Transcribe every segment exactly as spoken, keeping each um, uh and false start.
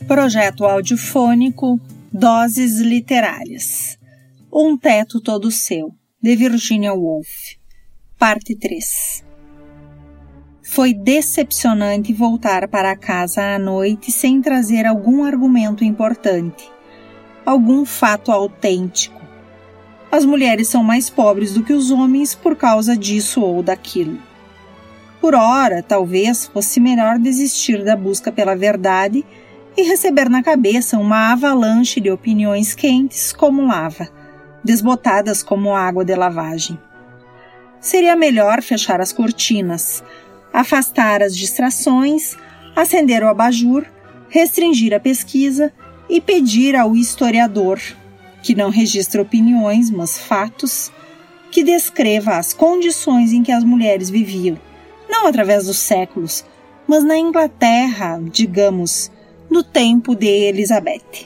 Projeto audiofônico Doses Literárias. Um Teto Todo Seu, de Virginia Woolf. Parte três. Foi decepcionante voltar para casa à noite sem trazer algum argumento importante, algum fato autêntico. As mulheres são mais pobres do que os homens por causa disso ou daquilo. Por ora, talvez fosse melhor desistir da busca pela verdade e receber na cabeça uma avalanche de opiniões quentes como lava, desbotadas como água de lavagem. Seria melhor fechar as cortinas, afastar as distrações, acender o abajur, restringir a pesquisa e pedir ao historiador, que não registra opiniões, mas fatos, que descreva as condições em que as mulheres viviam, não através dos séculos, mas na Inglaterra, digamos, no tempo de Elizabeth.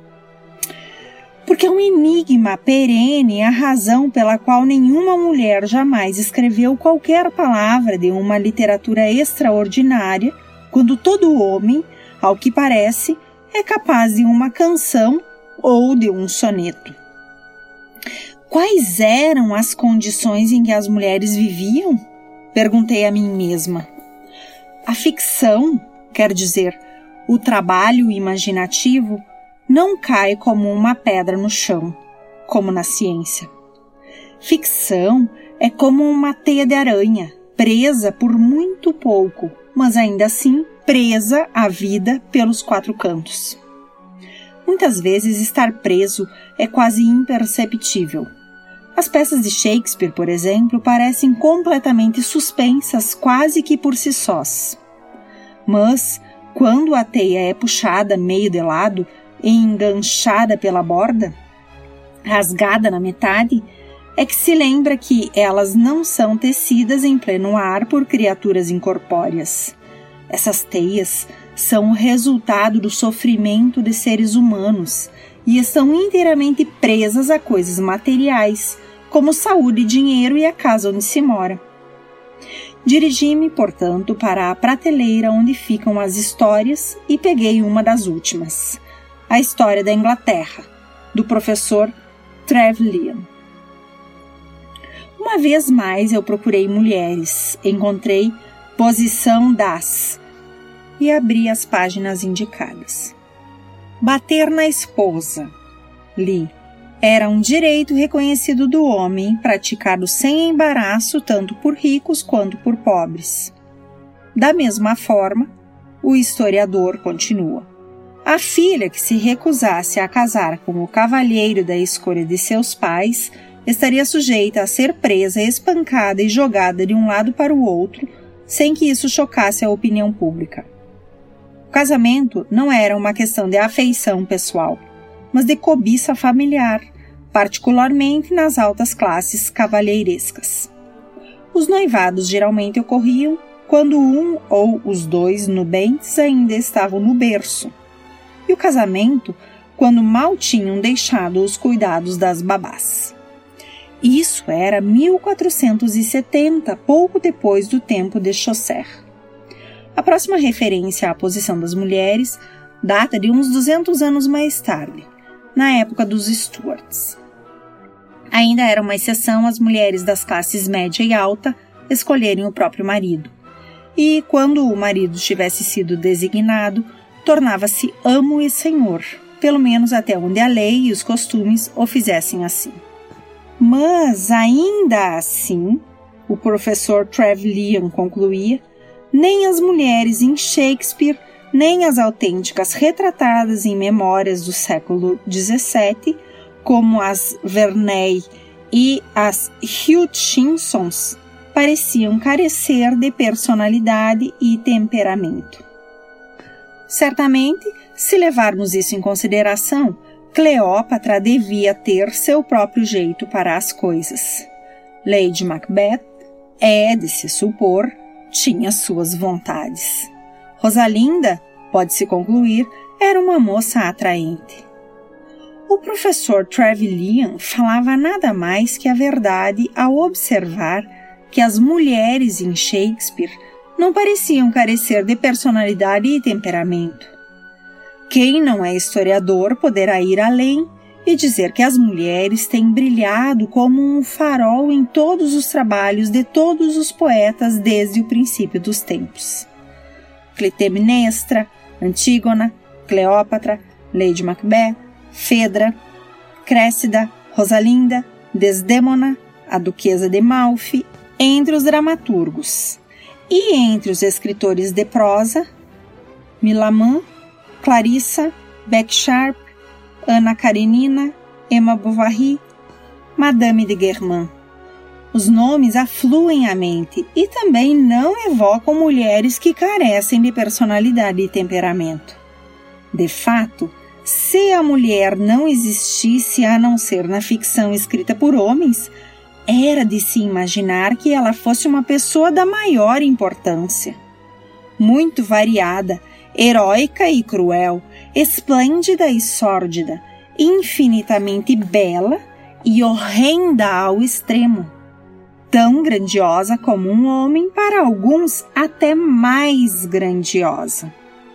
Porque é um enigma perene a razão pela qual nenhuma mulher jamais escreveu qualquer palavra de uma literatura extraordinária, quando todo homem, ao que parece, é capaz de uma canção ou de um soneto. Quais eram as condições em que as mulheres viviam? Perguntei a mim mesma. A ficção, quer dizer, o trabalho imaginativo, não cai como uma pedra no chão, como na ciência. Ficção é como uma teia de aranha, presa por muito pouco, mas ainda assim presa à vida pelos quatro cantos. Muitas vezes estar preso é quase imperceptível. As peças de Shakespeare, por exemplo, parecem completamente suspensas quase que por si sós. Mas, quando a teia é puxada meio de lado e enganchada pela borda, rasgada na metade, é que se lembra que elas não são tecidas em pleno ar por criaturas incorpóreas. Essas teias são o resultado do sofrimento de seres humanos e estão inteiramente presas a coisas materiais, como saúde, dinheiro e a casa onde se mora. Dirigi-me, portanto, para a prateleira onde ficam as histórias e peguei uma das últimas, a História da Inglaterra, do professor Trevelyan. Uma vez mais eu procurei mulheres, encontrei Posição das e abri as páginas indicadas. Bater na esposa, li, era um direito reconhecido do homem, praticado sem embaraço tanto por ricos quanto por pobres. Da mesma forma, o historiador continua. A filha que se recusasse a casar com o cavalheiro da escolha de seus pais estaria sujeita a ser presa, espancada e jogada de um lado para o outro, sem que isso chocasse a opinião pública. O casamento não era uma questão de afeição pessoal, mas de cobiça familiar, particularmente nas altas classes cavalheirescas. Os noivados geralmente ocorriam quando um ou os dois nubentes ainda estavam no berço, e o casamento quando mal tinham deixado os cuidados das babás. Isso era mil quatrocentos e setenta, pouco depois do tempo de Chaucer. A próxima referência à posição das mulheres data de uns duzentos anos mais tarde, na época dos Stuarts. Ainda era uma exceção as mulheres das classes média e alta escolherem o próprio marido, e quando o marido tivesse sido designado, tornava-se amo e senhor, pelo menos até onde a lei e os costumes o fizessem assim. Mas, ainda assim, o professor Trevelyan concluía, nem as mulheres em Shakespeare, nem as autênticas retratadas em memórias do século dezessete, como as Verney e as Hutchinsons, pareciam carecer de personalidade e temperamento. Certamente, se levarmos isso em consideração, Cleópatra devia ter seu próprio jeito para as coisas. Lady Macbeth, é de se supor, tinha suas vontades. Rosalinda, pode-se concluir, era uma moça atraente. O professor Trevelyan falava nada mais que a verdade ao observar que as mulheres em Shakespeare não pareciam carecer de personalidade e temperamento. Quem não é historiador poderá ir além e dizer que as mulheres têm brilhado como um farol em todos os trabalhos de todos os poetas desde o princípio dos tempos. Clitemnestra, Antígona, Cleópatra, Lady Macbeth, Fedra, Créssida, Rosalinda, Desdémona, a Duquesa de Malfi, entre os dramaturgos. E entre os escritores de prosa, Millamant, Clarissa, Beck Sharp, Anna Karenina, Emma Bovary, Madame de Guermantes. Os nomes afluem à mente e também não evocam mulheres que carecem de personalidade e temperamento. De fato, se a mulher não existisse a não ser na ficção escrita por homens, era de se imaginar que ela fosse uma pessoa da maior importância. Muito variada, heróica e cruel, esplêndida e sórdida, infinitamente bela e horrenda ao extremo. Tão grandiosa como um homem, para alguns até mais grandiosa.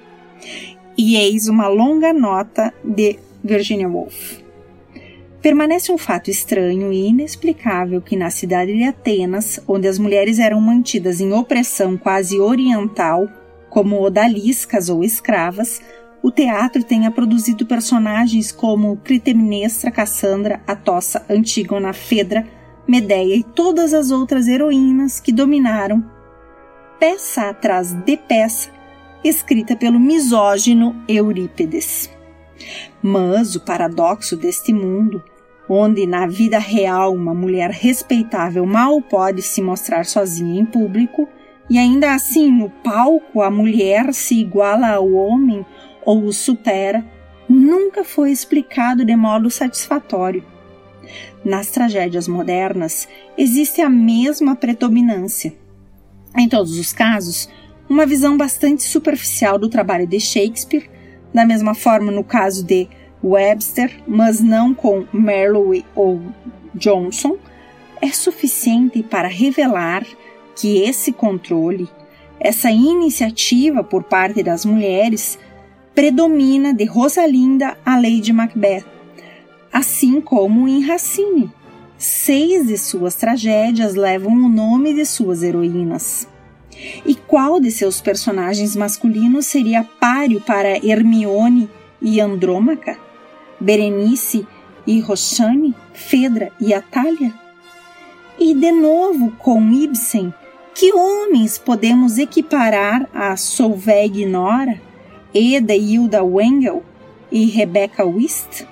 E eis uma longa nota de Virginia Woolf. Permanece um fato estranho e inexplicável que na cidade de Atenas, onde as mulheres eram mantidas em opressão quase oriental, como odaliscas ou escravas, o teatro tenha produzido personagens como Clitemnestra, Cassandra, Atossa, Antígona, Fedra, Medeia e todas as outras heroínas que dominaram, peça atrás de peça, escrita pelo misógino Eurípides. Mas o paradoxo deste mundo, onde na vida real uma mulher respeitável mal pode se mostrar sozinha em público, e ainda assim no palco a mulher se iguala ao homem ou o supera, nunca foi explicado de modo satisfatório. Nas tragédias modernas existe a mesma predominância. Em todos os casos, uma visão bastante superficial do trabalho de Shakespeare, da mesma forma no caso de Webster, mas não com Marlowe ou Johnson, é suficiente para revelar que esse controle, essa iniciativa por parte das mulheres, predomina de Rosalinda a Lady Macbeth, assim como em Racine. Seis de suas tragédias levam o nome de suas heroínas. E qual de seus personagens masculinos seria páreo para Hermione e Andrômaca, Berenice e Roxane, Fedra e Atália? E de novo com Ibsen, que homens podemos equiparar a Solveig Nora, Eda e Hilda Wengel e Rebecca Wist?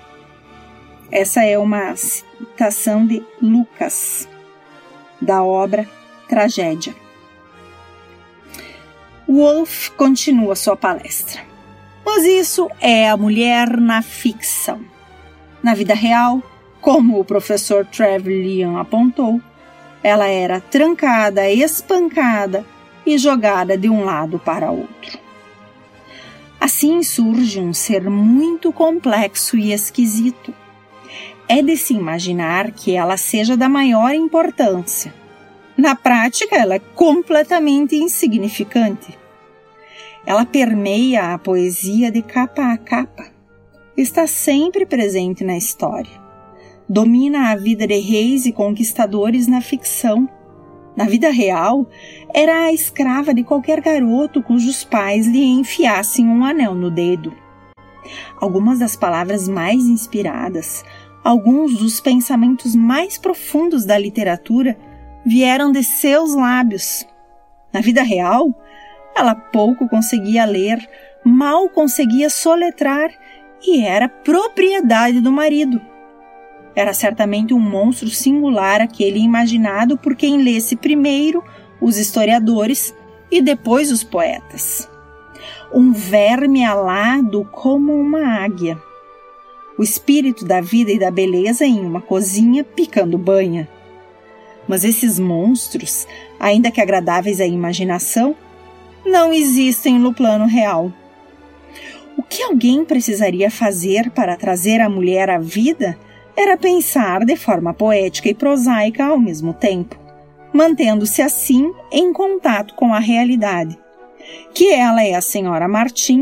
Essa é uma citação de Lucas, da obra Tragédia. Woolf continua sua palestra. Mas isso é a mulher na ficção. Na vida real, como o professor Trevelyan apontou, ela era trancada, espancada e jogada de um lado para outro. Assim surge um ser muito complexo e esquisito. É de se imaginar que ela seja da maior importância. Na prática, ela é completamente insignificante. Ela permeia a poesia de capa a capa. Está sempre presente na história. Domina a vida de reis e conquistadores na ficção. Na vida real, era a escrava de qualquer garoto cujos pais lhe enfiassem um anel no dedo. Algumas das palavras mais inspiradas, alguns dos pensamentos mais profundos da literatura vieram de seus lábios. Na vida real, ela pouco conseguia ler, mal conseguia soletrar e era propriedade do marido. Era certamente um monstro singular aquele imaginado por quem lesse primeiro os historiadores e depois os poetas. Um verme alado como uma águia. O espírito da vida e da beleza em uma cozinha picando banha. Mas esses monstros, ainda que agradáveis à imaginação, não existem no plano real. O que alguém precisaria fazer para trazer a mulher à vida era pensar de forma poética e prosaica ao mesmo tempo, mantendo-se assim em contato com a realidade, que ela é a senhora Martin,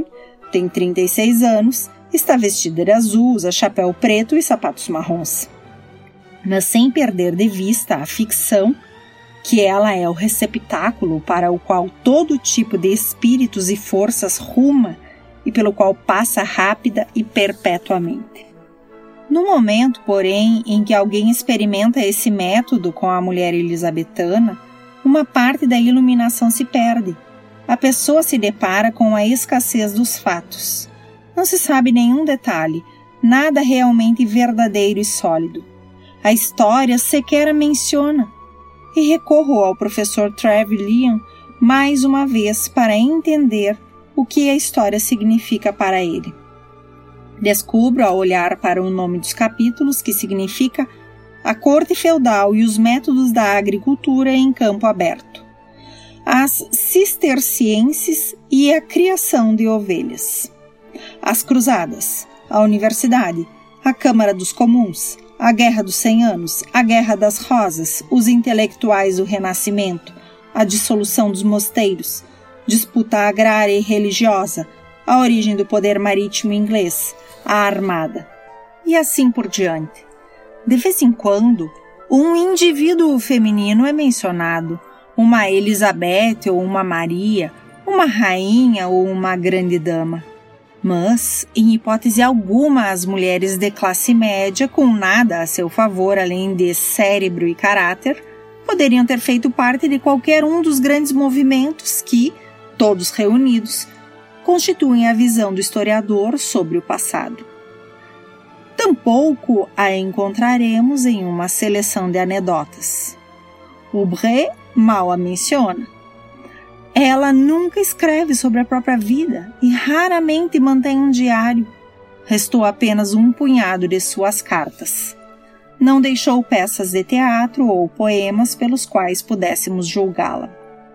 tem trinta e seis anos, está vestida de azul, usa chapéu preto e sapatos marrons. Mas sem perder de vista a ficção, que ela é o receptáculo para o qual todo tipo de espíritos e forças ruma e pelo qual passa rápida e perpetuamente. No momento, porém, em que alguém experimenta esse método com a mulher elisabetana, uma parte da iluminação se perde. A pessoa se depara com a escassez dos fatos. Não se sabe nenhum detalhe, nada realmente verdadeiro e sólido. A história sequer a menciona. E recorro ao professor Trevelyan mais uma vez para entender o que a história significa para ele. Descubro, ao olhar para o nome dos capítulos, que significa a corte feudal e os métodos da agricultura em campo aberto, as cistercienses e a criação de ovelhas, as cruzadas, a universidade, a Câmara dos Comuns, a Guerra dos Cem Anos, a Guerra das Rosas, os intelectuais do Renascimento, a dissolução dos mosteiros, disputa agrária e religiosa, a origem do poder marítimo inglês, a armada, e assim por diante. De vez em quando, um indivíduo feminino é mencionado, uma Elizabeth ou uma Maria, uma rainha ou uma grande dama. Mas, em hipótese alguma, as mulheres de classe média, com nada a seu favor além de cérebro e caráter, poderiam ter feito parte de qualquer um dos grandes movimentos que, todos reunidos, constituem a visão do historiador sobre o passado. Tampouco a encontraremos em uma seleção de anedotas. Hubré mal a menciona. Ela nunca escreve sobre a própria vida e raramente mantém um diário. Restou apenas um punhado de suas cartas. Não deixou peças de teatro ou poemas pelos quais pudéssemos julgá-la.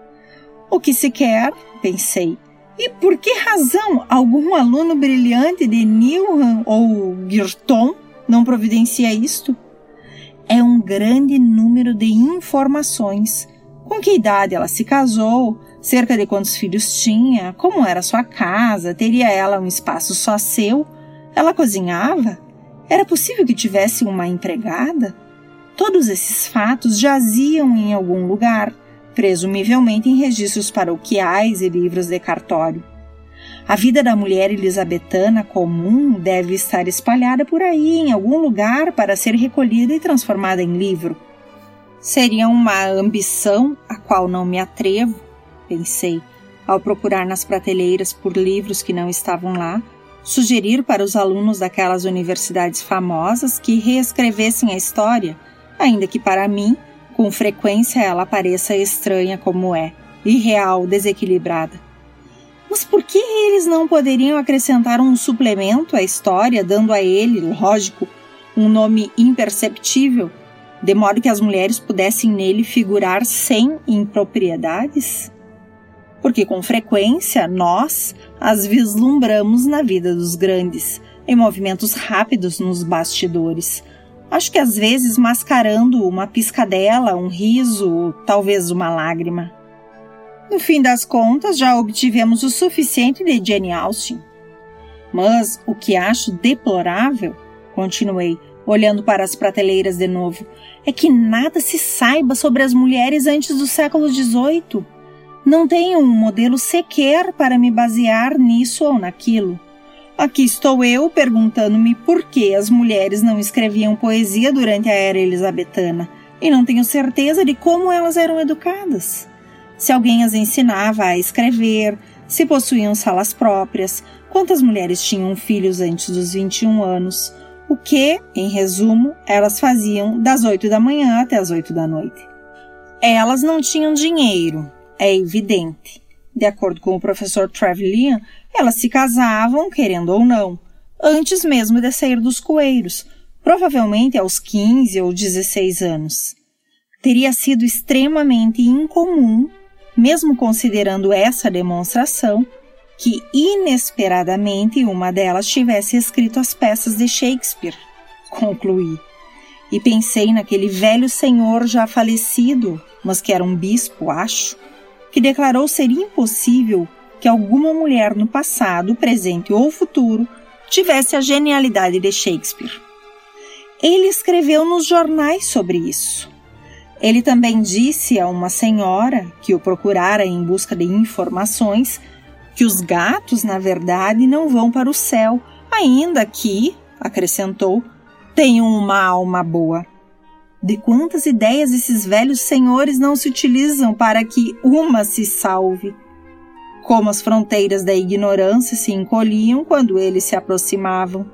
O que se quer, pensei, e por que razão algum aluno brilhante de Newnham ou Girton não providencia isto? É um grande número de informações. Com que idade ela se casou, cerca de quantos filhos tinha, como era sua casa, teria ela um espaço só seu, ela cozinhava, era possível que tivesse uma empregada? Todos esses fatos jaziam em algum lugar, presumivelmente em registros paroquiais e livros de cartório. A vida da mulher elisabetana comum deve estar espalhada por aí em algum lugar para ser recolhida e transformada em livro. Seria uma ambição a qual não me atrevo, pensei, ao procurar nas prateleiras por livros que não estavam lá, sugerir para os alunos daquelas universidades famosas que reescrevessem a história, ainda que para mim, com frequência ela pareça estranha como é, irreal, desequilibrada. Mas por que eles não poderiam acrescentar um suplemento à história, dando a ele, lógico, um nome imperceptível, de modo que as mulheres pudessem nele figurar sem impropriedades? Porque com frequência nós as vislumbramos na vida dos grandes, em movimentos rápidos nos bastidores, acho que às vezes mascarando uma piscadela, um riso, talvez uma lágrima. No fim das contas, já obtivemos o suficiente de Jane Austen. Mas o que acho deplorável, continuei, olhando para as prateleiras de novo, é que nada se saiba sobre as mulheres antes do século dezoito. Não tenho um modelo sequer para me basear nisso ou naquilo. Aqui estou eu perguntando-me por que as mulheres não escreviam poesia durante a era elisabetana, e não tenho certeza de como elas eram educadas. Se alguém as ensinava a escrever, se possuíam salas próprias, quantas mulheres tinham filhos antes dos vinte e um anos, o que, em resumo, elas faziam das oito da manhã até as oito da noite. Elas não tinham dinheiro, é evidente. De acordo com o professor Trevelyan, elas se casavam, querendo ou não, antes mesmo de sair dos coeiros, provavelmente aos quinze ou dezesseis anos. Teria sido extremamente incomum, mesmo considerando essa demonstração, que inesperadamente uma delas tivesse escrito as peças de Shakespeare, concluí. E pensei naquele velho senhor já falecido, mas que era um bispo, acho, que declarou ser impossível que alguma mulher no passado, presente ou futuro tivesse a genialidade de Shakespeare. Ele escreveu nos jornais sobre isso. Ele também disse a uma senhora que o procurara em busca de informações que os gatos, na verdade, não vão para o céu, ainda que, acrescentou, tenham uma alma boa. De quantas ideias esses velhos senhores não se utilizam para que uma se salve? Como as fronteiras da ignorância se encolhiam quando eles se aproximavam.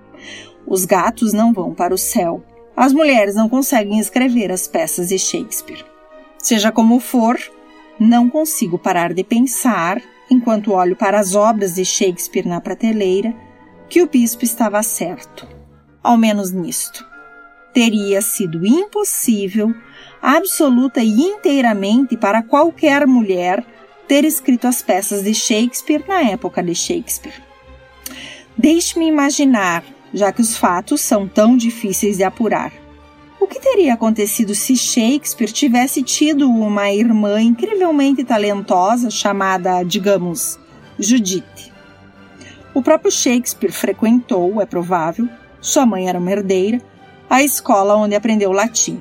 Os gatos não vão para o céu. As mulheres não conseguem escrever as peças de Shakespeare. Seja como for, não consigo parar de pensar, enquanto olho para as obras de Shakespeare na prateleira, que o bispo estava certo, ao menos nisto. Teria sido impossível, absoluta e inteiramente para qualquer mulher, ter escrito as peças de Shakespeare na época de Shakespeare. Deixe-me imaginar, já que os fatos são tão difíceis de apurar. O que teria acontecido se Shakespeare tivesse tido uma irmã incrivelmente talentosa chamada, digamos, Judite? O próprio Shakespeare frequentou, é provável, sua mãe era uma herdeira, a escola onde aprendeu latim.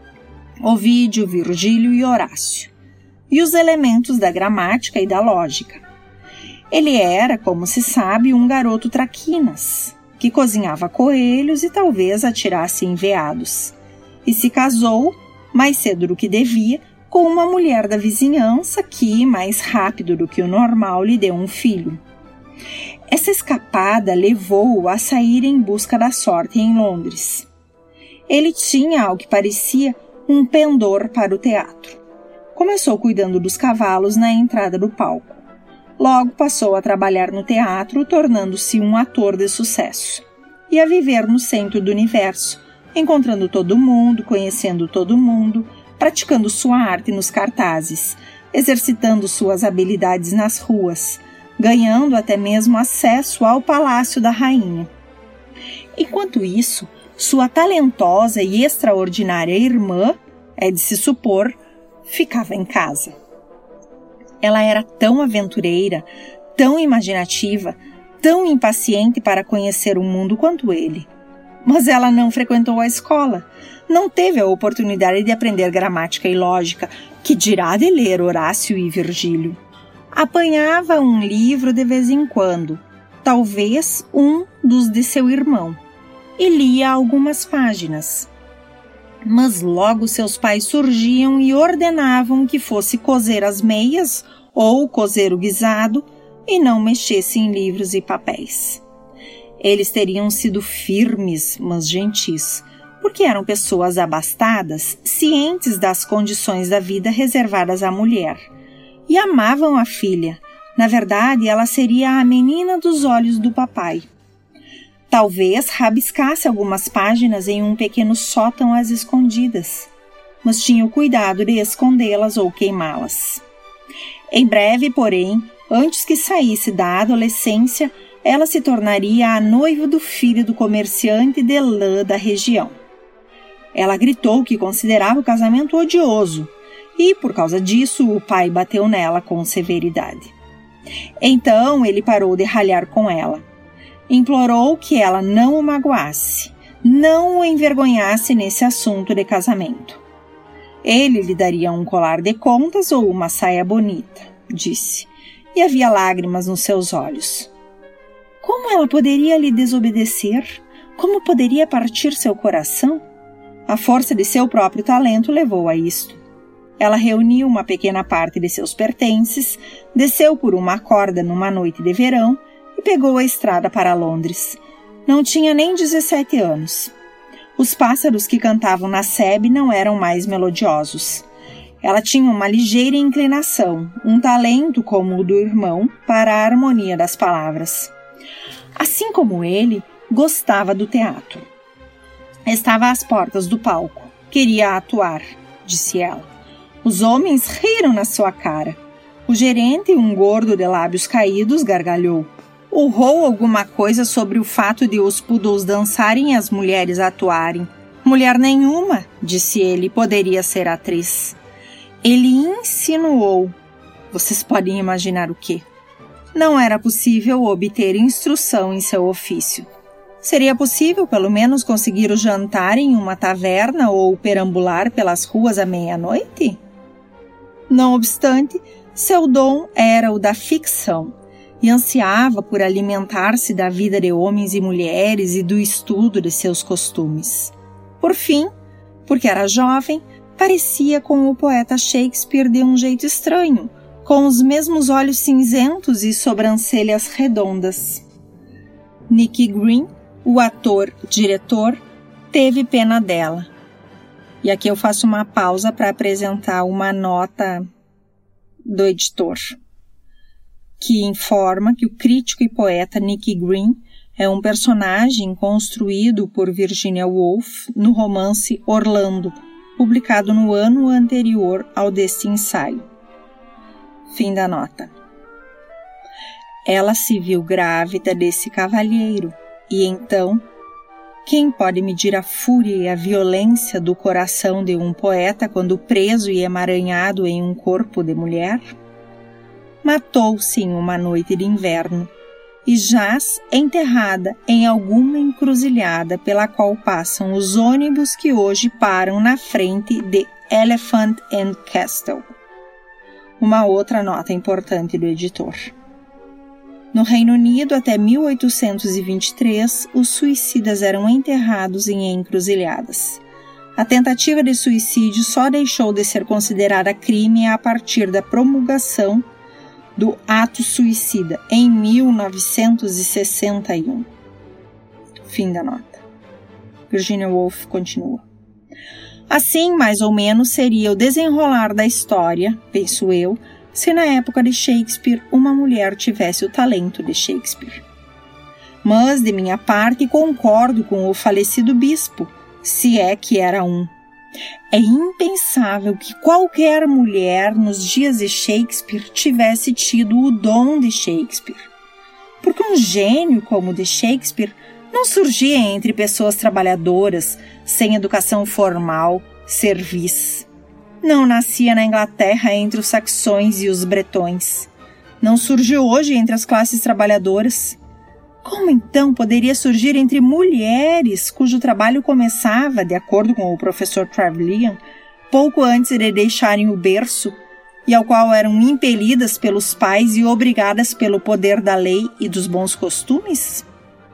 Ovídio, Virgílio e Horácio, e os elementos da gramática e da lógica. Ele era, como se sabe, um garoto traquinas, que cozinhava coelhos e talvez atirasse em veados, e se casou, mais cedo do que devia, com uma mulher da vizinhança que, mais rápido do que o normal, lhe deu um filho. Essa escapada levou-o a sair em busca da sorte em Londres. Ele tinha, ao que parecia, um pendor para o teatro. Começou cuidando dos cavalos na entrada do palco. Logo passou a trabalhar no teatro, tornando-se um ator de sucesso. E a viver no centro do universo, encontrando todo mundo, conhecendo todo mundo, praticando sua arte nos cartazes, exercitando suas habilidades nas ruas, ganhando até mesmo acesso ao palácio da rainha. Enquanto isso, sua talentosa e extraordinária irmã, é de se supor, ficava em casa. Ela era tão aventureira, tão imaginativa, tão impaciente para conhecer o mundo quanto ele. Mas ela não frequentou a escola, não teve a oportunidade de aprender gramática e lógica, que dirá de ler Horácio e Virgílio. Apanhava um livro de vez em quando, talvez um dos de seu irmão, e lia algumas páginas. Mas logo seus pais surgiam e ordenavam que fosse coser as meias ou cozer o guisado e não mexesse em livros e papéis. Eles teriam sido firmes, mas gentis, porque eram pessoas abastadas, cientes das condições da vida reservadas à mulher, e amavam a filha. Na verdade, ela seria a menina dos olhos do papai. Talvez rabiscasse algumas páginas em um pequeno sótão às escondidas, mas tinha o cuidado de escondê-las ou queimá-las. Em breve, porém, antes que saísse da adolescência, ela se tornaria a noiva do filho do comerciante de lã da região. Ela gritou que considerava o casamento odioso e, por causa disso, o pai bateu nela com severidade. Então ele parou de ralhar com ela. Implorou que ela não o magoasse, não o envergonhasse nesse assunto de casamento. Ele lhe daria um colar de contas ou uma saia bonita, disse, e havia lágrimas nos seus olhos. Como ela poderia lhe desobedecer? Como poderia partir seu coração? A força de seu próprio talento levou a isto. Ela reuniu uma pequena parte de seus pertences, desceu por uma corda numa noite de verão e pegou a estrada para Londres. Não tinha nem dezessete anos. Os pássaros que cantavam na sebe não eram mais melodiosos. Ela tinha uma ligeira inclinação, um talento como o do irmão para a harmonia das palavras. Assim como ele, gostava do teatro. Estava às portas do palco. Queria atuar, disse ela. Os homens riram na sua cara. O gerente, um gordo de lábios caídos, gargalhou. Urrou alguma coisa sobre o fato de os poodles dançarem e as mulheres atuarem. Mulher nenhuma, disse ele, poderia ser atriz. Ele insinuou. Vocês podem imaginar o quê? não era possível obter instrução em seu ofício. Seria possível, pelo menos, conseguir o jantar em uma taverna ou perambular pelas ruas à meia-noite? Não obstante, seu dom era o da ficção e ansiava por alimentar-se da vida de homens e mulheres e do estudo de seus costumes. Por fim, porque era jovem, parecia com o poeta Shakespeare de um jeito estranho, com os mesmos olhos cinzentos e sobrancelhas redondas. Nicky Green, o ator-diretor, teve pena dela. E aqui eu faço uma pausa para apresentar uma nota do editor, que informa que o crítico e poeta Nicky Green é um personagem construído por Virginia Woolf no romance Orlando, publicado no ano anterior ao deste ensaio. Fim da nota. Ela se viu grávida desse cavalheiro, e então, quem pode medir a fúria e a violência do coração de um poeta quando preso e emaranhado em um corpo de mulher? Matou-se em uma noite de inverno e jaz enterrada em alguma encruzilhada pela qual passam os ônibus que hoje param na frente de Elephant and Castle. Uma outra nota importante do editor. No Reino Unido, até mil oitocentos e vinte e três, os suicidas eram enterrados em encruzilhadas. A tentativa de suicídio só deixou de ser considerada crime a partir da promulgação do ato suicida em mil novecentos e sessenta e um. Fim da nota. Virginia Woolf continua. Assim, mais ou menos, seria o desenrolar da história, penso eu, se na época de Shakespeare uma mulher tivesse o talento de Shakespeare. Mas, de minha parte, concordo com o falecido bispo, se é que era um. É impensável que qualquer mulher nos dias de Shakespeare tivesse tido o dom de Shakespeare. Porque um gênio como o de Shakespeare não surgia entre pessoas trabalhadoras, sem educação formal, cerviz. Não nascia na Inglaterra entre os saxões e os bretões. Não surgiu hoje entre as classes trabalhadoras. Como então poderia surgir entre mulheres cujo trabalho começava, de acordo com o professor Trevelyan, pouco antes de deixarem o berço, e ao qual eram impelidas pelos pais e obrigadas pelo poder da lei e dos bons costumes?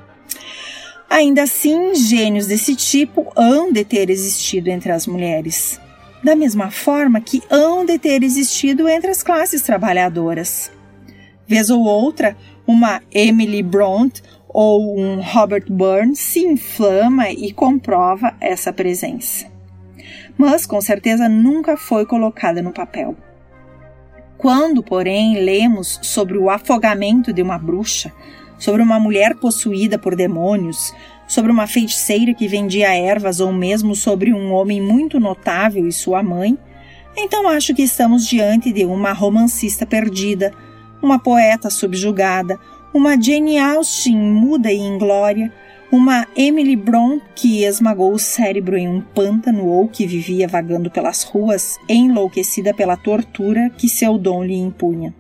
Ainda assim, gênios desse tipo hão de ter existido entre as mulheres, da mesma forma que hão de ter existido entre as classes trabalhadoras. Vez ou outra, uma Emily Brontë ou um Robert Burns se inflama e comprova essa presença. Mas, com certeza, nunca foi colocada no papel. Quando, porém, lemos sobre o afogamento de uma bruxa, sobre uma mulher possuída por demônios, sobre uma feiticeira que vendia ervas ou mesmo sobre um homem muito notável e sua mãe, então acho que estamos diante de uma romancista perdida, uma poeta subjugada, uma Jane Austen muda e inglória, uma Emily Brontë que esmagou o cérebro em um pântano ou que vivia vagando pelas ruas, enlouquecida pela tortura que seu dom lhe impunha.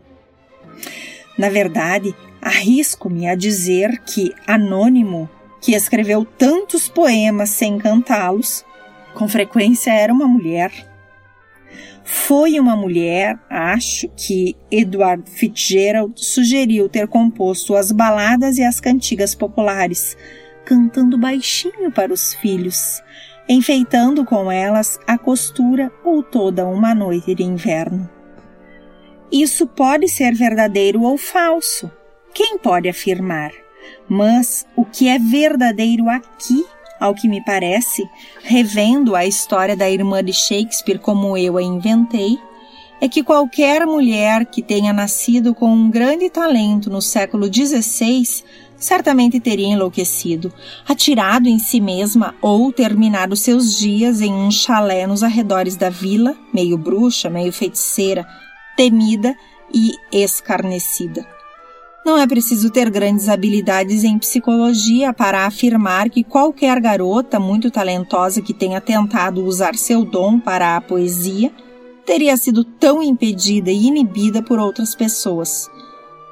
Na verdade, arrisco-me a dizer que Anônimo, que escreveu tantos poemas sem cantá-los, com frequência era uma mulher. Foi uma mulher, acho, que Edward Fitzgerald sugeriu ter composto as baladas e as cantigas populares, cantando baixinho para os filhos, enfeitando com elas a costura ou toda uma noite de inverno. Isso pode ser verdadeiro ou falso, quem pode afirmar? Mas o que é verdadeiro aqui, ao que me parece, revendo a história da irmã de Shakespeare como eu a inventei, é que qualquer mulher que tenha nascido com um grande talento no século dezesseis certamente teria enlouquecido, atirado em si mesma ou terminado seus dias em um chalé nos arredores da vila, meio bruxa, meio feiticeira, temida e escarnecida. Não é preciso ter grandes habilidades em psicologia para afirmar que qualquer garota muito talentosa que tenha tentado usar seu dom para a poesia teria sido tão impedida e inibida por outras pessoas.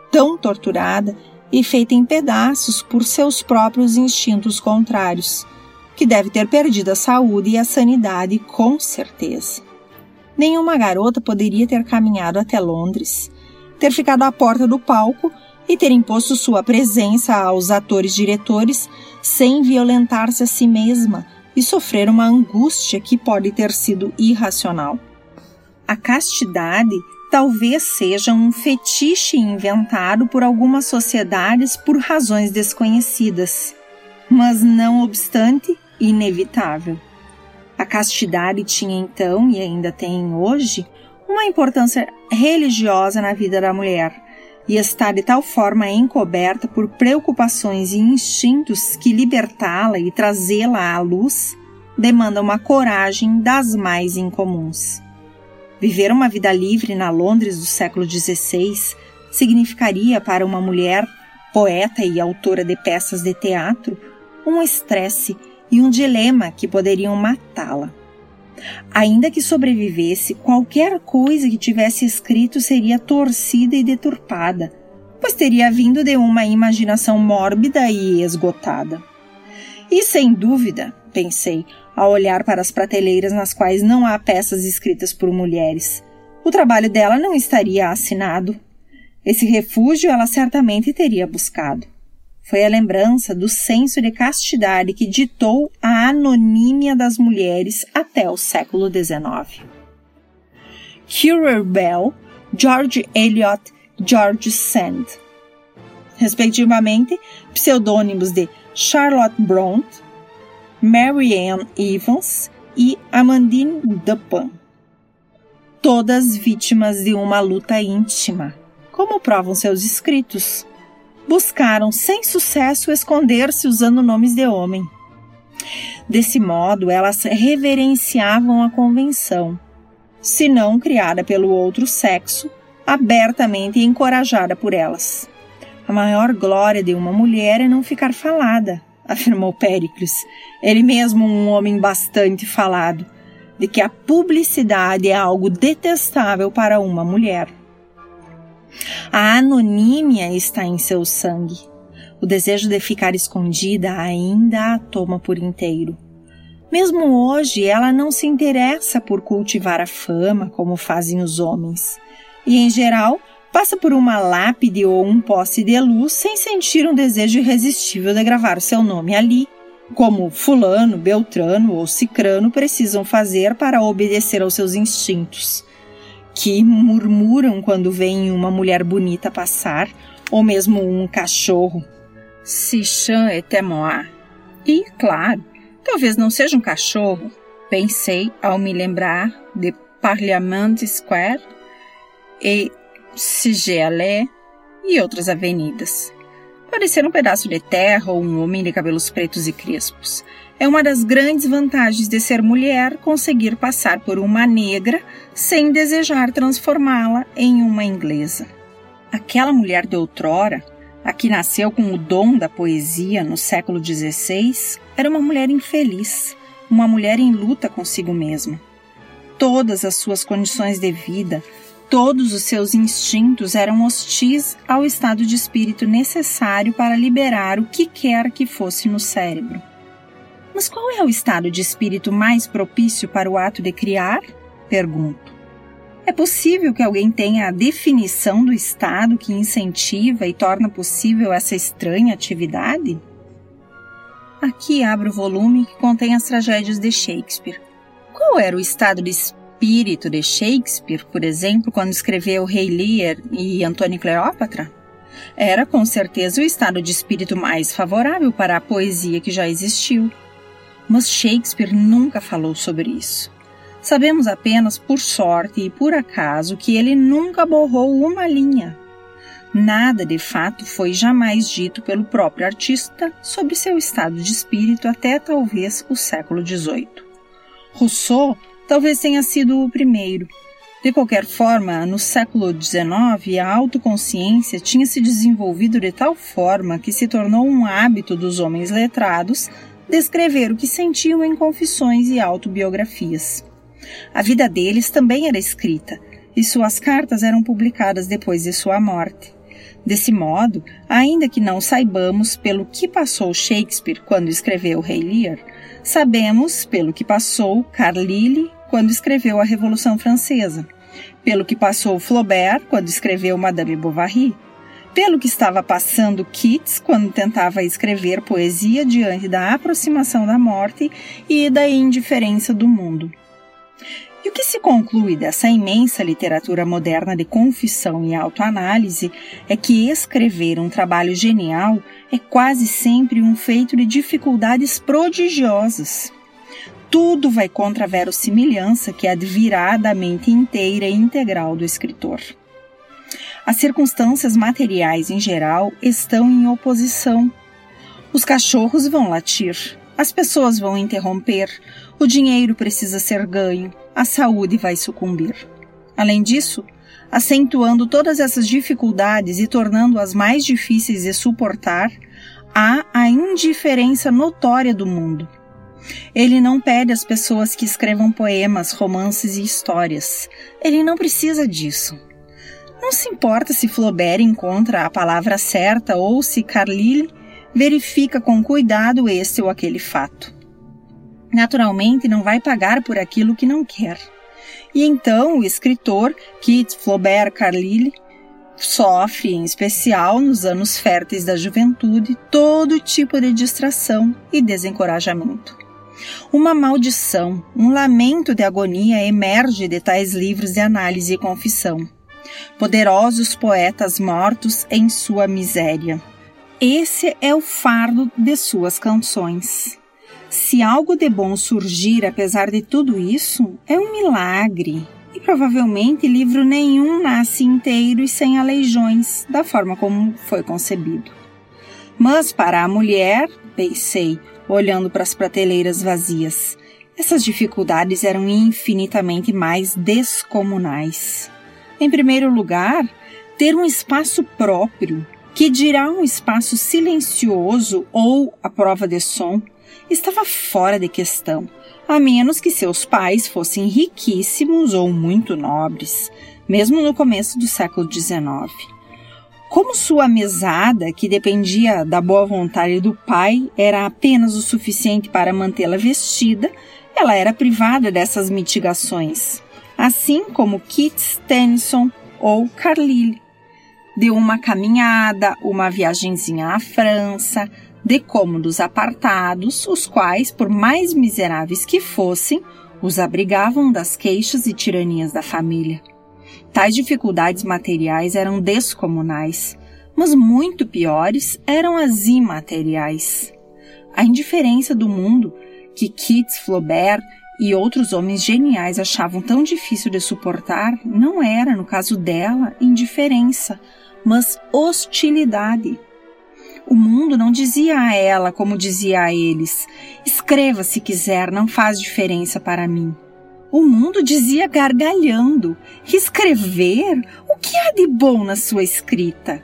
tão torturada e feita em pedaços por seus próprios instintos contrários, que deve ter perdido a saúde e a sanidade com certeza. Nenhuma garota poderia ter caminhado até Londres, ter ficado à porta do palco e ter imposto sua presença aos atores-diretores sem violentar-se a si mesma e sofrer uma angústia que pode ter sido irracional. A castidade talvez seja um fetiche inventado por algumas sociedades por razões desconhecidas, mas não obstante, inevitável. A castidade tinha então, e ainda tem hoje, uma importância religiosa na vida da mulher, e está de tal forma encoberta por preocupações e instintos que libertá-la e trazê-la à luz demanda uma coragem das mais incomuns. Viver uma vida livre na Londres do século dezesseis significaria para uma mulher, poeta e autora de peças de teatro, um estresse e um dilema que poderiam matá-la. Ainda que sobrevivesse, qualquer coisa que tivesse escrito seria torcida e deturpada, pois teria vindo de uma imaginação mórbida e esgotada. E sem dúvida, pensei, ao olhar para as prateleiras nas quais não há peças escritas por mulheres, o trabalho dela não estaria assinado. Esse refúgio ela certamente teria buscado. Foi a lembrança do senso de castidade que ditou a anonímia das mulheres até o século dezenove. Currer Bell, George Eliot, George Sand, respectivamente pseudônimos de Charlotte Brontë, Mary Ann Evans e Amandine Dupin. Todas vítimas de uma luta íntima, como provam seus escritos. Buscaram sem sucesso esconder-se usando nomes de homem. Desse modo, elas reverenciavam a convenção, se não criada pelo outro sexo, abertamente encorajada por elas. A maior glória de uma mulher é não ficar falada, afirmou Péricles, ele mesmo um homem bastante falado, de que a publicidade é algo detestável para uma mulher. A anonímia está em seu sangue. O desejo de ficar escondida ainda a toma por inteiro. Mesmo hoje, ela não se interessa por cultivar a fama como fazem os homens. E, em geral, passa por uma lápide ou um poste de luz sem sentir um desejo irresistível de gravar seu nome ali, como fulano, beltrano ou cicrano precisam fazer para obedecer aos seus instintos, que murmuram quando veem uma mulher bonita passar, ou mesmo um cachorro. Si chien était moi. E, claro, talvez não seja um cachorro, pensei ao me lembrar de Parliament Square e Sigelet e outras avenidas. Pode ser um pedaço de terra ou um homem de cabelos pretos e crespos. É uma das grandes vantagens de ser mulher conseguir passar por uma negra sem desejar transformá-la em uma inglesa. Aquela mulher de outrora, a que nasceu com o dom da poesia no século dezesseis, era uma mulher infeliz, uma mulher em luta consigo mesma. Todas as suas condições de vida, todos os seus instintos eram hostis ao estado de espírito necessário para liberar o que quer que fosse no cérebro. Mas qual é o estado de espírito mais propício para o ato de criar? Pergunto. É possível que alguém tenha a definição do estado que incentiva e torna possível essa estranha atividade? Aqui abro o volume que contém as tragédias de Shakespeare. Qual era o estado de espírito de Shakespeare, por exemplo, quando escreveu Rei Lear e Antônio e Cleópatra? Era com certeza o estado de espírito mais favorável para a poesia que já existiu. Mas Shakespeare nunca falou sobre isso. Sabemos apenas, por sorte e por acaso, que ele nunca borrou uma linha. Nada, de fato, foi jamais dito pelo próprio artista sobre seu estado de espírito até talvez o século dezoito. Rousseau talvez tenha sido o primeiro. De qualquer forma, no século dezenove, a autoconsciência tinha se desenvolvido de tal forma que se tornou um hábito dos homens letrados descrever o que sentiam em confissões e autobiografias. A vida deles também era escrita, e suas cartas eram publicadas depois de sua morte. Desse modo, ainda que não saibamos pelo que passou Shakespeare quando escreveu Rei Lear, sabemos pelo que passou Carlyle quando escreveu a Revolução Francesa, pelo que passou Flaubert quando escreveu Madame Bovary, pelo que estava passando Keats quando tentava escrever poesia diante da aproximação da morte e da indiferença do mundo. E o que se conclui dessa imensa literatura moderna de confissão e autoanálise é que escrever um trabalho genial é quase sempre um feito de dificuldades prodigiosas. Tudo vai contra a verossimilhança que advirá da mente inteira e integral do escritor. As circunstâncias materiais em geral estão em oposição. Os cachorros vão latir, as pessoas vão interromper, o dinheiro precisa ser ganho, a saúde vai sucumbir. Além disso, acentuando todas essas dificuldades e tornando-as mais difíceis de suportar, há a indiferença notória do mundo. Ele não pede às pessoas que escrevam poemas, romances e histórias. Ele não precisa disso. Não se importa se Flaubert encontra a palavra certa ou se Carlyle verifica com cuidado este ou aquele fato. Naturalmente, não vai pagar por aquilo que não quer. E então o escritor, Keats, Flaubert, Carlyle, sofre, em especial nos anos férteis da juventude, todo tipo de distração e desencorajamento. Uma maldição, um lamento de agonia emerge de tais livros de análise e confissão. Poderosos poetas mortos em sua miséria. Esse é o fardo de suas canções. Se algo de bom surgir apesar de tudo isso, é um milagre. E provavelmente livro nenhum nasce inteiro e sem aleijões, da forma como foi concebido. Mas para a mulher, pensei, olhando para as prateleiras vazias, essas dificuldades eram infinitamente mais descomunais. Em primeiro lugar, ter um espaço próprio, que dirá um espaço silencioso ou à prova de som, estava fora de questão, a menos que seus pais fossem riquíssimos ou muito nobres, mesmo no começo do século dezenove. Como sua mesada, que dependia da boa vontade do pai, era apenas o suficiente para mantê-la vestida, ela era privada dessas mitigações, assim como Keats, Tennyson ou Carlyle. De uma caminhada, uma viagenzinha à França, de cômodos apartados, os quais, por mais miseráveis que fossem, os abrigavam das queixas e tiranias da família. Tais dificuldades materiais eram descomunais, mas muito piores eram as imateriais. A indiferença do mundo, que Keats, Flaubert e outros homens geniais achavam tão difícil de suportar, não era, no caso dela, indiferença, mas hostilidade. O mundo não dizia a ela como dizia a eles: escreva se quiser, não faz diferença para mim. O mundo dizia gargalhando: escrever? O que há de bom na sua escrita?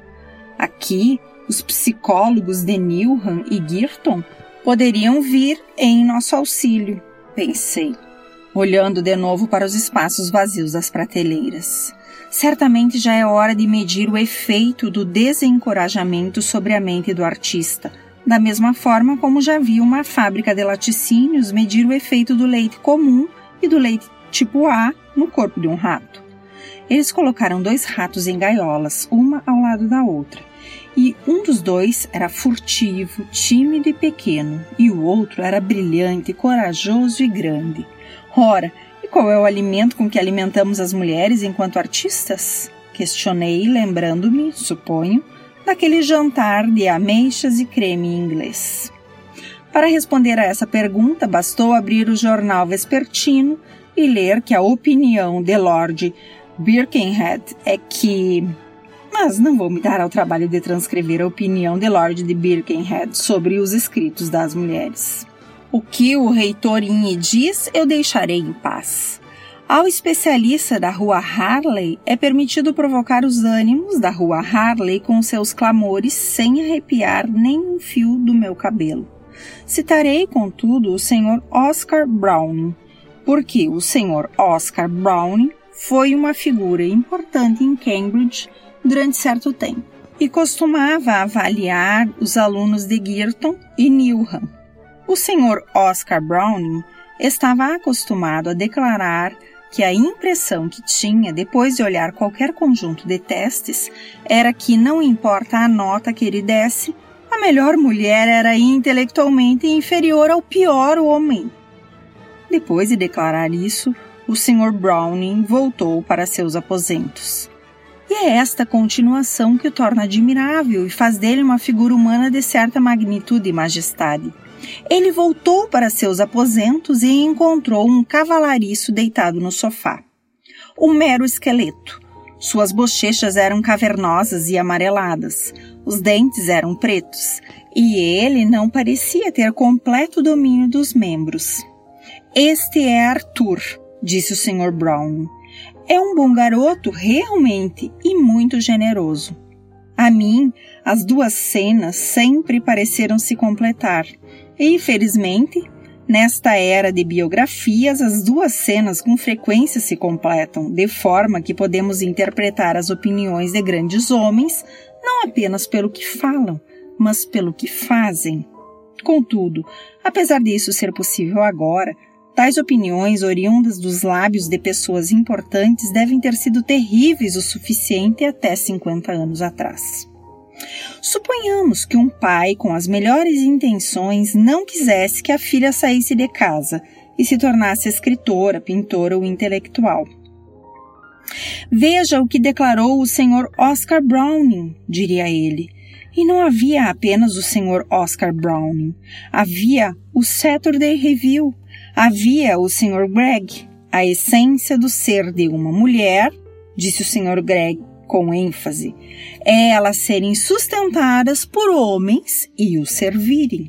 Aqui, os psicólogos de Newham e Girton poderiam vir em nosso auxílio, pensei, olhando de novo para os espaços vazios das prateleiras. Certamente já é hora de medir o efeito do desencorajamento sobre a mente do artista, da mesma forma como já vi uma fábrica de laticínios medir o efeito do leite comum e do leite tipo A no corpo de um rato. Eles colocaram dois ratos em gaiolas, uma ao lado da outra, e um dos dois era furtivo, tímido e pequeno, e o outro era brilhante, corajoso e grande. Ora, e qual é o alimento com que alimentamos as mulheres enquanto artistas? Questionei, lembrando-me, suponho, daquele jantar de ameixas e creme inglês. Para responder a essa pergunta, bastou abrir o jornal vespertino e ler que a opinião de Lord Birkenhead é que... Mas não vou me dar ao trabalho de transcrever a opinião de Lord de Birkenhead sobre os escritos das mulheres. O que o reitor Inhe diz, eu deixarei em paz. Ao especialista da Rua Harley é permitido provocar os ânimos da Rua Harley com seus clamores sem arrepiar nem um fio do meu cabelo. Citarei, contudo, o senhor Oscar Browning, porque o senhor Oscar Browning foi uma figura importante em Cambridge durante certo tempo e costumava avaliar os alunos de Girton e Newham. O senhor Oscar Browning estava acostumado a declarar que a impressão que tinha depois de olhar qualquer conjunto de testes era que, não importa a nota que ele desse, a melhor mulher era intelectualmente inferior ao pior homem. Depois de declarar isso, o senhor Browning voltou para seus aposentos. E é esta continuação que o torna admirável e faz dele uma figura humana de certa magnitude e majestade. Ele voltou para seus aposentos e encontrou um cavalariço deitado no sofá. Um mero esqueleto. Suas bochechas eram cavernosas e amareladas. Os dentes eram pretos. E ele não parecia ter completo domínio dos membros. Este é Arthur, disse o senhor Browning. É um bom garoto, realmente, e muito generoso. A mim, as duas cenas sempre pareceram se completar. E, felizmente, nesta era de biografias, as duas cenas com frequência se completam, de forma que podemos interpretar as opiniões de grandes homens não apenas pelo que falam, mas pelo que fazem. Contudo, apesar disso ser possível agora, tais opiniões oriundas dos lábios de pessoas importantes devem ter sido terríveis o suficiente até cinquenta anos atrás. Suponhamos que um pai com as melhores intenções não quisesse que a filha saísse de casa e se tornasse escritora, pintora ou intelectual. Veja o que declarou o senhor Oscar Browning, diria ele. E não havia apenas o senhor Oscar Browning. Havia o Saturday Review. Havia o senhor Gregg. A essência do ser de uma mulher, disse o senhor Gregg com ênfase, é elas serem sustentadas por homens e os servirem.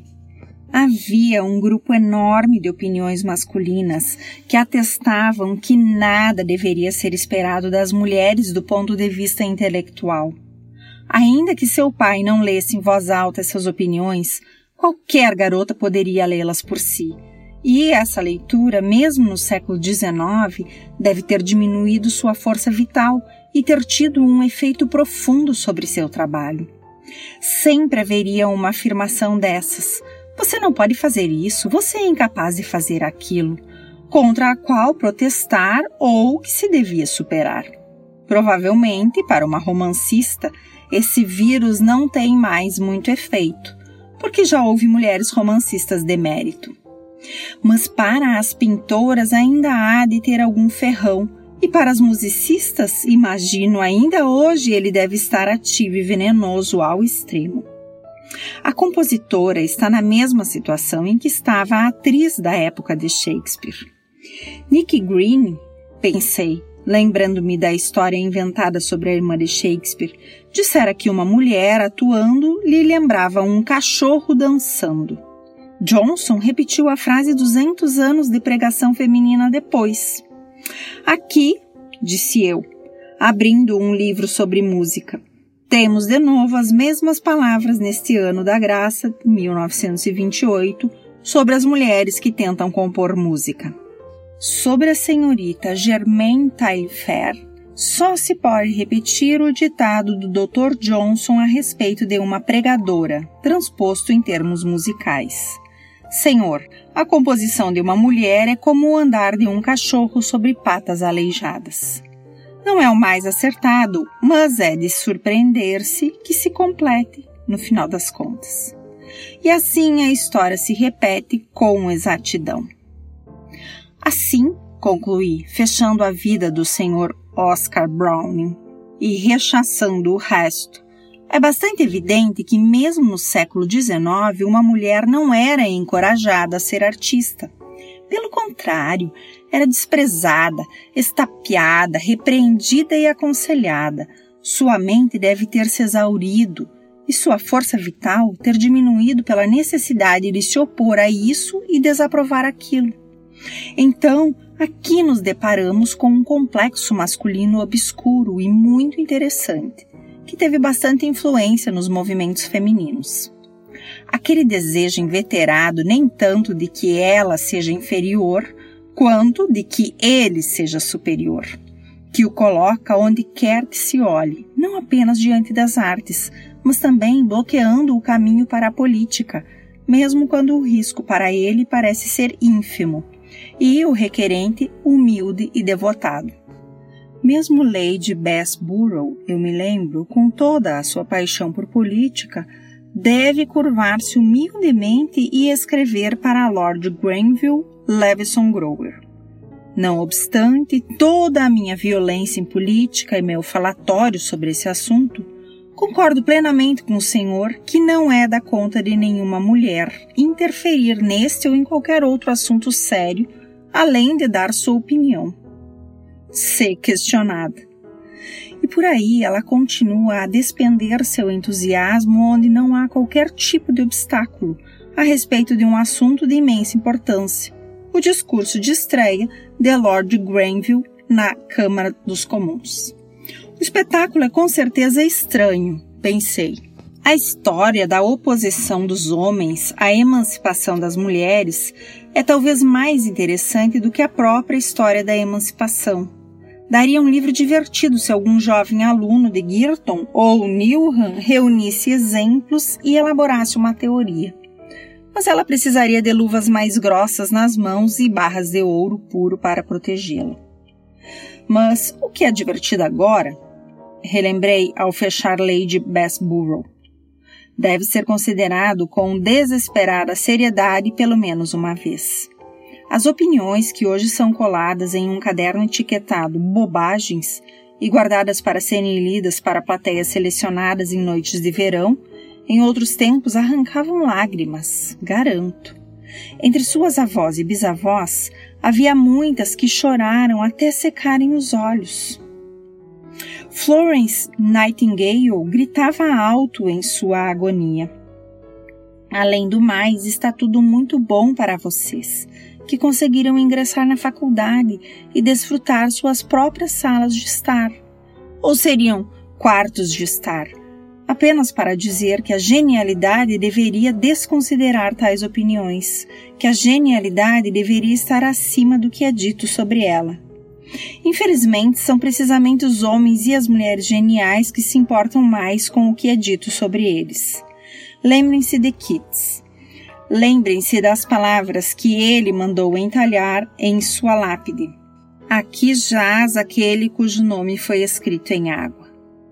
Havia um grupo enorme de opiniões masculinas que atestavam que nada deveria ser esperado das mulheres do ponto de vista intelectual. Ainda que seu pai não lesse em voz alta essas opiniões, qualquer garota poderia lê-las por si. E essa leitura, mesmo no século dezenove, deve ter diminuído sua força vital e ter tido um efeito profundo sobre seu trabalho. Sempre haveria uma afirmação dessas. Você não pode fazer isso, você é incapaz de fazer aquilo, contra a qual protestar ou que se devia superar. Provavelmente, para uma romancista, esse vírus não tem mais muito efeito, porque já houve mulheres romancistas de mérito. Mas para as pintoras ainda há de ter algum ferrão, e para as musicistas, imagino, ainda hoje ele deve estar ativo e venenoso ao extremo. A compositora está na mesma situação em que estava a atriz da época de Shakespeare. Nicky Green, pensei, lembrando-me da história inventada sobre a irmã de Shakespeare, dissera que uma mulher atuando lhe lembrava um cachorro dançando. Johnson repetiu a frase duzentos anos de pregação feminina depois. Aqui, disse eu, abrindo um livro sobre música, temos de novo as mesmas palavras neste ano da graça, mil novecentos e vinte e oito, sobre as mulheres que tentam compor música. Sobre a senhorita Germaine Taillefer, só se pode repetir o ditado do doutor Johnson a respeito de uma pregadora, transposto em termos musicais. Senhor, a composição de uma mulher é como o andar de um cachorro sobre patas aleijadas. Não é o mais acertado, mas é de surpreender-se que se complete no final das contas. E assim a história se repete com exatidão. Assim, concluí, fechando a vida do senhor Oscar Browning e rechaçando o resto, é bastante evidente que mesmo no século dezenove uma mulher não era encorajada a ser artista. Pelo contrário, era desprezada, estapeada, repreendida e aconselhada. Sua mente deve ter se exaurido e sua força vital ter diminuído pela necessidade de se opor a isso e desaprovar aquilo. Então, aqui nos deparamos com um complexo masculino obscuro e muito interessante, que teve bastante influência nos movimentos femininos. Aquele desejo inveterado nem tanto de que ela seja inferior, quanto de que ele seja superior, que o coloca onde quer que se olhe, não apenas diante das artes, mas também bloqueando o caminho para a política, mesmo quando o risco para ele parece ser ínfimo, e o requerente humilde e devotado. Mesmo Lady Bessborough, eu me lembro, com toda a sua paixão por política, deve curvar-se humildemente e escrever para Lord Grenville Levison Grower. Não obstante toda a minha violência em política e meu falatório sobre esse assunto, concordo plenamente com o senhor que não é da conta de nenhuma mulher interferir neste ou em qualquer outro assunto sério, além de dar sua opinião. Ser questionada. E por aí ela continua a despender seu entusiasmo onde não há qualquer tipo de obstáculo a respeito de um assunto de imensa importância, o discurso de estreia de Lord Grenville na Câmara dos Comuns. O espetáculo é com certeza estranho, pensei. A história da oposição dos homens à emancipação das mulheres é talvez mais interessante do que a própria história da emancipação. Daria um livro divertido se algum jovem aluno de Girton ou Newham reunisse exemplos e elaborasse uma teoria. Mas ela precisaria de luvas mais grossas nas mãos e barras de ouro puro para protegê-la. Mas o que é divertido agora? Relembrei ao fechar Lady Bessborough. Deve ser considerado com desesperada seriedade pelo menos uma vez. As opiniões que hoje são coladas em um caderno etiquetado bobagens e guardadas para serem lidas para plateias selecionadas em noites de verão, em outros tempos arrancavam lágrimas, garanto. Entre suas avós e bisavós, havia muitas que choraram até secarem os olhos. Florence Nightingale gritava alto em sua agonia. Além do mais, está tudo muito bom para vocês, que conseguiram ingressar na faculdade e desfrutar suas próprias salas de estar. Ou seriam quartos de estar, apenas para dizer que a genialidade deveria desconsiderar tais opiniões, que a genialidade deveria estar acima do que é dito sobre ela. Infelizmente, são precisamente os homens e as mulheres geniais que se importam mais com o que é dito sobre eles. Lembrem-se de Keats. Lembrem-se das palavras que ele mandou entalhar em sua lápide. Aqui jaz aquele cujo nome foi escrito em água.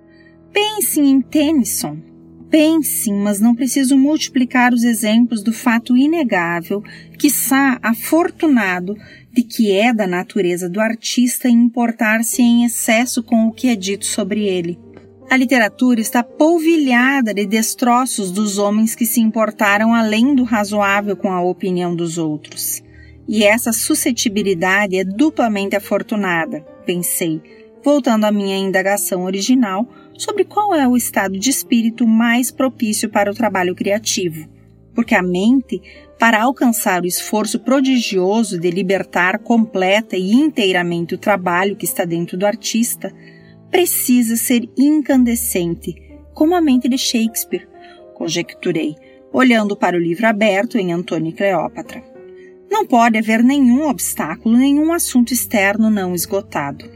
Pensem em Tennyson. Pensem, mas não preciso multiplicar os exemplos do fato inegável, quiçá afortunado, de que é da natureza do artista importar-se em excesso com o que é dito sobre ele. A literatura está polvilhada de destroços dos homens que se importaram além do razoável com a opinião dos outros. E essa suscetibilidade é duplamente afortunada, pensei, voltando à minha indagação original sobre qual é o estado de espírito mais propício para o trabalho criativo, porque a mente, para alcançar o esforço prodigioso de libertar completa e inteiramente o trabalho que está dentro do artista, precisa ser incandescente, como a mente de Shakespeare, conjecturei, olhando para o livro aberto em Antônio e Cleópatra. Não pode haver nenhum obstáculo, nenhum assunto externo não esgotado.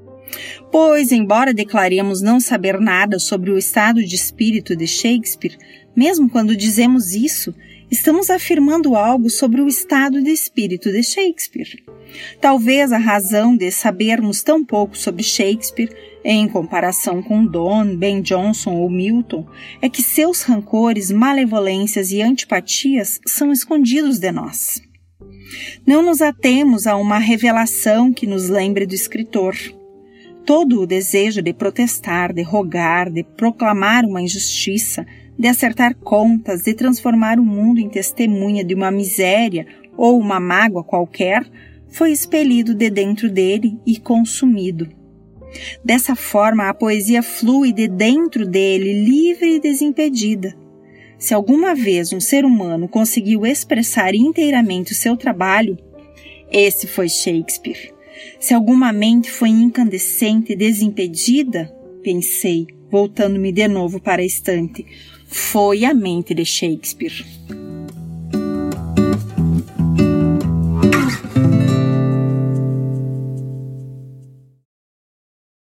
Pois, embora declaremos não saber nada sobre o estado de espírito de Shakespeare, mesmo quando dizemos isso, estamos afirmando algo sobre o estado de espírito de Shakespeare. Talvez a razão de sabermos tão pouco sobre Shakespeare, em comparação com Donne, Ben Jonson ou Milton, é que seus rancores, malevolências e antipatias são escondidos de nós. Não nos atemos a uma revelação que nos lembre do escritor. Todo o desejo de protestar, de rogar, de proclamar uma injustiça, de acertar contas, de transformar o mundo em testemunha de uma miséria ou uma mágoa qualquer, foi expelido de dentro dele e consumido. Dessa forma, a poesia flui de dentro dele, livre e desimpedida. Se alguma vez um ser humano conseguiu expressar inteiramente o seu trabalho, esse foi Shakespeare. Se alguma mente foi incandescente e desimpedida, pensei, voltando-me de novo para a estante, foi a mente de Shakespeare.